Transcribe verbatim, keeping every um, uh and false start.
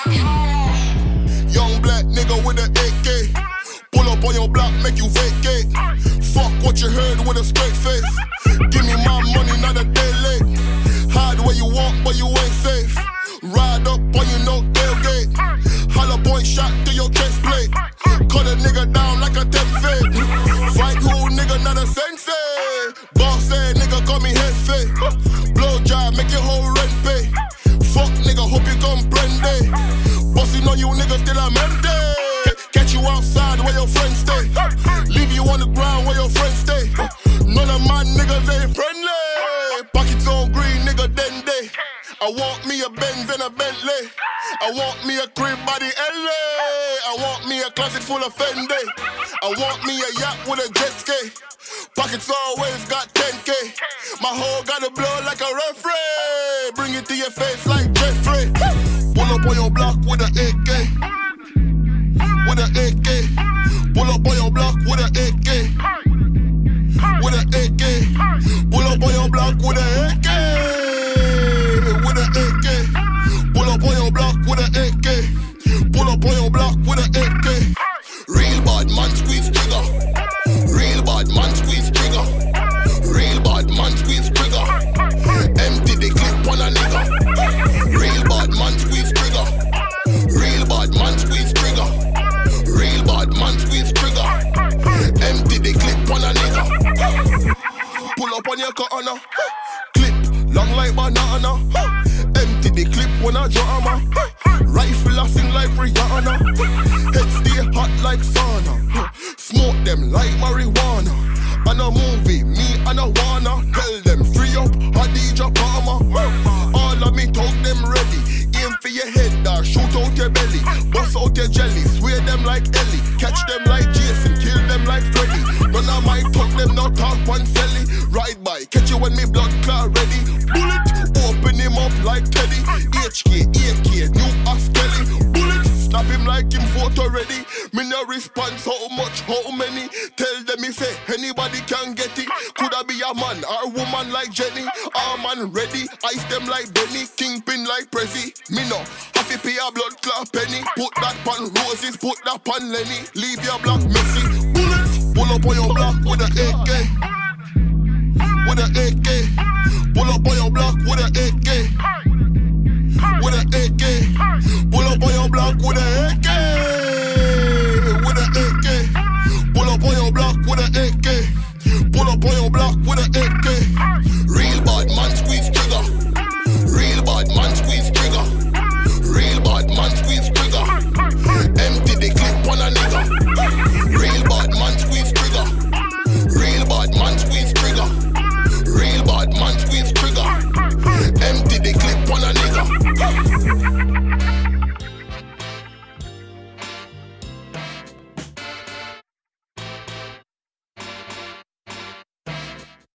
Young black nigga with an A K. Pull up on your block, make you vacate. Fuck what you heard with a straight face. Give me my money, not a day late. Hide where you walk, but you ain't safe. Ride up on you, no tailgate. Hollow point shot to your chest plate. Cut a nigga down like a ten fade. Fight who nigga, not a sensei. Boss say nigga call me jefe. Blow job, make your whole rent pay. Fuck nigga, hope you comprende. Bossing on you niggas till I'm empty. Catch you outside where your friends stay. Leave you on the ground where your friends stay. None of my niggas ain't friendly. Pockets on green, nigga, den day. I want me a Benz and a Bentley. I want me a crib by the L A. I want me a closet full of Fendi. I want me a yacht with a jet ski. Pockets always got ten K. My hoe gotta blow like a referee. Bring it to your face like Jeffrey. Pull up on your block with an A K. With an A K. Pull up on your block with an A K. With an A K. Pull up on your block with an A K. With an A K. Pull up on your block with an A K. Pull up on your block with an A K. Real bad man squeeze trigger. Real bad man squeeze trigger. Real bad man squeeze trigger. Empty the clip on a nigga. Real bad man squeeze trigger. Real bad man squeeze trigger. Real bad man squeeze trigger. Empty the clip on a nigga. Pull up on your corner. Clip long like banana. Empty the clip when I drama. Rifle a sing like Rihanna. Head stay hot like sauna. Smoke them like marijuana. On a movie, me and I wanna tell them free up Hadija Palmer. All of me talk them ready. Aim for your head, dog, shoot out your belly. Bust out your jelly, swear them like Ellie. Catch them like Jason, kill them like Freddy. Run on my talk, them now talk one celly. Ride by, catch you when me blood clot ready. Bullet, open him up like Teddy. H K, A K, new Askelly. Bullet, snap him like him photo ready. Me no response, how much, how many. Tell them me say, anybody can get it. Coulda be a man or a woman like Jenny. All man ready, ice them like Benny. Kingpin like Prezi. Me no, have to pay a blood clot penny. Put that pan roses, put that pan Lenny. Leave your block messy. Bullet, pull up on your block with an A K. With an A K. Pull up on your block with an A K. With an A K. Pull up on your block with an A K. With an A K. Pull up on your block with an A K. Pull up on your block with an A K.